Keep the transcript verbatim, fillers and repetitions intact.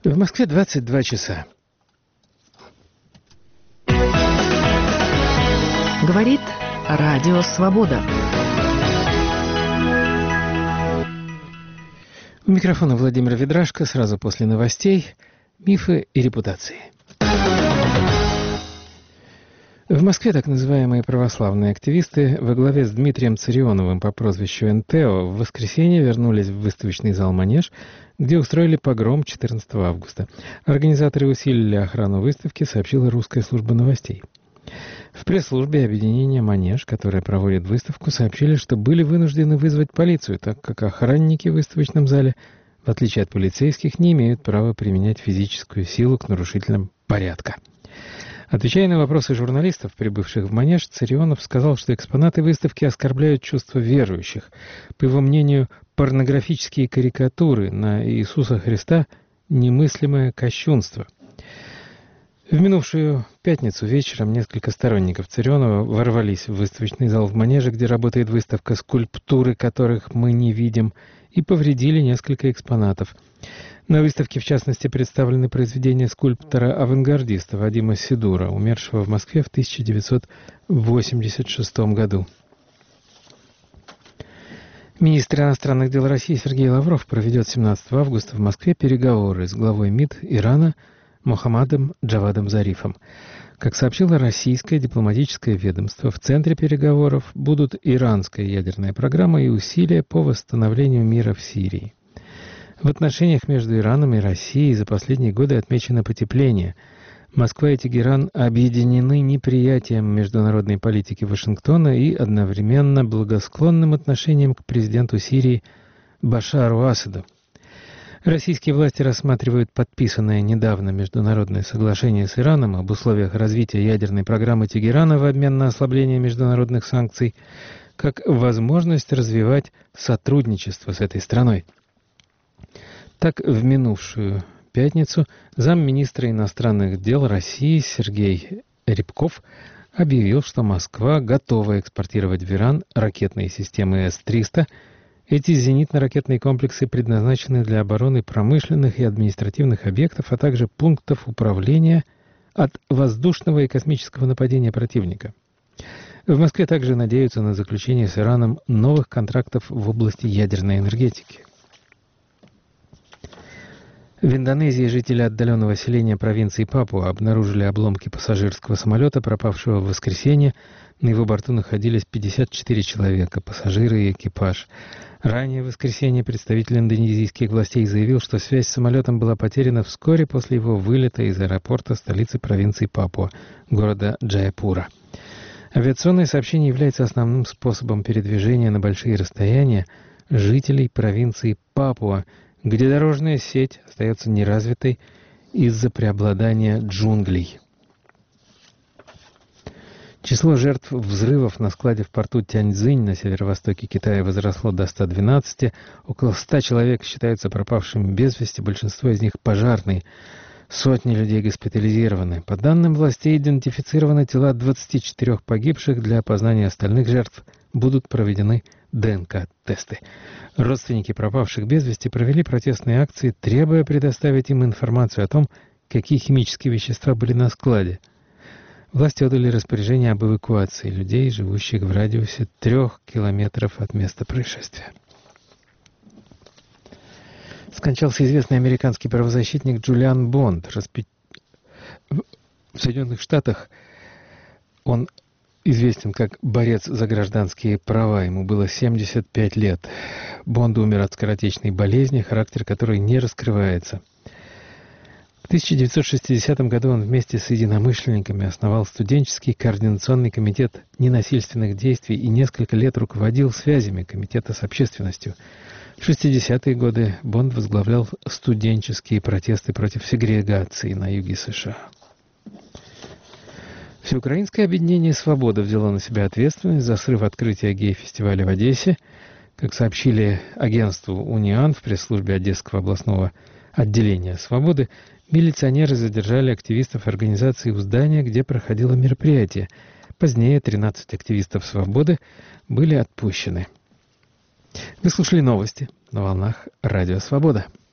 В Москве двадцать два часа. Говорит Радио Свобода. У микрофона Владимир Ведрашко. Сразу после новостей «Мифы и репутации». В Москве так называемые православные активисты во главе с Дмитрием Царионовым по прозвищу эн-тэ-о в воскресенье вернулись в выставочный зал «Манеж», где устроили погром четырнадцатого августа. Организаторы усилили охрану выставки, сообщила русская служба новостей. В пресс-службе объединения «Манеж», которое проводит выставку, сообщили, что были вынуждены вызвать полицию, так как охранники в выставочном зале, в отличие от полицейских, не имеют права применять физическую силу к нарушителям порядка. Отвечая на вопросы журналистов, прибывших в «Манеж», Царионов сказал, что экспонаты выставки оскорбляют чувства верующих. По его мнению, порнографические карикатуры на Иисуса Христа – немыслимое кощунство. В минувшую пятницу вечером несколько сторонников Царионова ворвались в выставочный зал в «Манеже», где работает выставка, скульптуры которых мы не видим, и повредили несколько экспонатов. На выставке, в частности, представлены произведения скульптора-авангардиста Вадима Сидура, умершего в Москве в тысяча девятьсот восемьдесят шестом году. Министр иностранных дел России Сергей Лавров проведет семнадцатого августа в Москве переговоры с главой МИД Ирана Мохаммадом Джавадом Зарифом. Как сообщило российское дипломатическое ведомство, в центре переговоров будут иранская ядерная программа и усилия по восстановлению мира в Сирии. В отношениях между Ираном и Россией за последние годы отмечено потепление. Москва и Тегеран объединены неприятием международной политики Вашингтона и одновременно благосклонным отношением к президенту Сирии Башару Асаду. Российские власти рассматривают подписанное недавно международное соглашение с Ираном об условиях развития ядерной программы Тегерана в обмен на ослабление международных санкций как возможность развивать сотрудничество с этой страной. Так, в минувшую пятницу замминистра иностранных дел России Сергей Рябков объявил, что Москва готова экспортировать в Иран ракетные системы эс триста. Эти зенитно-ракетные комплексы предназначены для обороны промышленных и административных объектов, а также пунктов управления от воздушного и космического нападения противника. В Москве также надеются на заключение с Ираном новых контрактов в области ядерной энергетики. В Индонезии жители отдаленного селения провинции Папуа обнаружили обломки пассажирского самолета, пропавшего в воскресенье. На его борту находились пятьдесят четыре человека, пассажиры и экипаж. Ранее в воскресенье представитель индонезийских властей заявил, что связь с самолетом была потеряна вскоре после его вылета из аэропорта столицы провинции Папуа, города Джаяпура. Авиационное сообщение является основным способом передвижения на большие расстояния жителей провинции Папуа, где дорожная сеть остается неразвитой из-за преобладания джунглей. Число жертв взрывов на складе в порту Тяньцзинь на северо-востоке Китая возросло до ста двенадцати. Около ста человек считаются пропавшими без вести, большинство из них пожарные. Сотни людей госпитализированы. По данным властей, идентифицированы тела двадцати четырёх погибших. Для опознания остальных жертв будут проведены дэ эн ка-тесты. Родственники пропавших без вести провели протестные акции, требуя предоставить им информацию о том, какие химические вещества были на складе. Власти отдали распоряжение об эвакуации людей, живущих в радиусе трех километров от места происшествия. Скончался известный американский правозащитник Джулиан Бонд. Распи... В Соединенных Штатах он известен как борец за гражданские права. Ему было семьдесят пять лет. Бонд умер от скоротечной болезни, характер которой не раскрывается. В тысяча девятьсот шестидесятом году он вместе с единомышленниками основал студенческий координационный комитет ненасильственных действий и несколько лет руководил связями комитета с общественностью. В шестидесятые годы Бонд возглавлял студенческие протесты против сегрегации на юге США. Всеукраинское объединение «Свобода» взяло на себя ответственность за срыв открытия гей-фестиваля в Одессе. Как сообщили агентству «Униан» в пресс-службе Одесского областного отделения «Свободы», милиционеры задержали активистов организации у здания, где проходило мероприятие. Позднее тринадцать активистов «Свободы» были отпущены. Вы слушали новости на волнах Радио Свобода.